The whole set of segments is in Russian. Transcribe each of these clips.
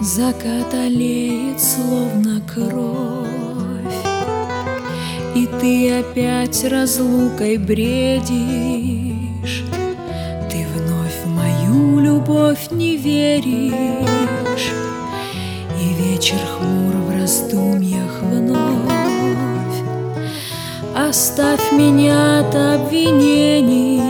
Закат олеет, словно кровь, и ты опять разлукой бредишь. Ты вновь в мою любовь не веришь, и вечер хмур в раздумьях вновь. Оставь меня от обвинений,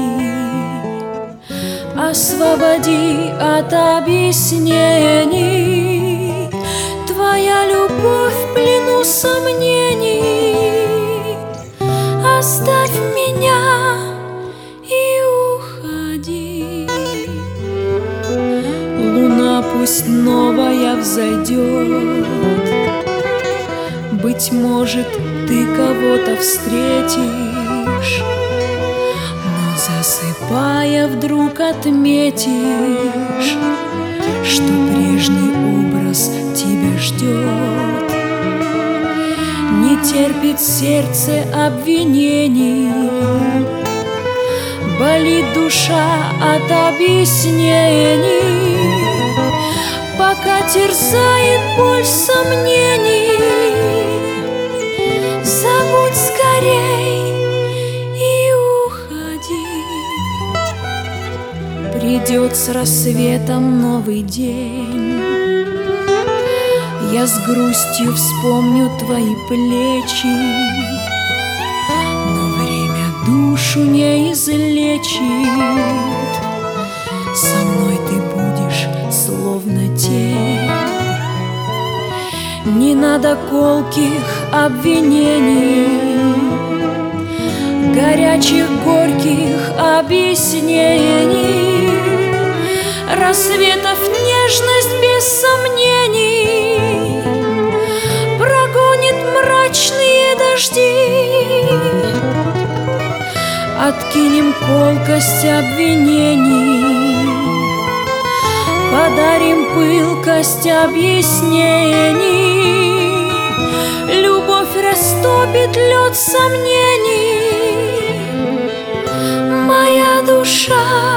освободи от объяснений. Твоя любовь в плену сомнений. Оставь меня и уходи. Луна пусть новая взойдет, быть может, ты кого-то встретишь, засыпая, вдруг отметишь, что прежний образ тебя ждет. Не терпит сердце обвинений, болит душа от объяснений, пока терзает боль сомнений. Забудь скорей и придет с рассветом новый день. Я с грустью вспомню твои плечи, но время душу не излечит. Со мной ты будешь словно тень. Не надо колких обвинений, горячих, горьких объяснений. Рассветов нежность без сомнений прогонит мрачные дожди. Откинем колкость обвинений, подарим пылкость объяснений. Любовь растопит лед сомнений. Моя душа